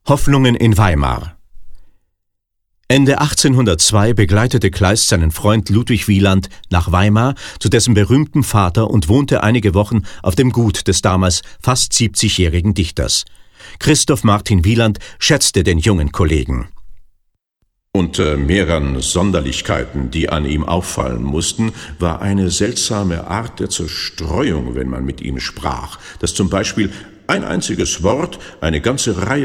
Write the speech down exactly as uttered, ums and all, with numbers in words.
Hoffnungen in Weimar. Ende achtzehnhundertzwei begleitete Kleist seinen Freund Ludwig Wieland nach Weimar zu dessen berühmtem Vater und wohnte einige Wochen auf dem Gut des damals fast siebzigjährigen Dichters. Christoph Martin Wieland schätzte den jungen Kollegen. Unter mehreren Sonderlichkeiten, die an ihm auffallen mussten, war eine seltsame Art der Zerstreuung, wenn man mit ihm sprach, dass zum Beispiel ein einziges Wort eine ganze Reihe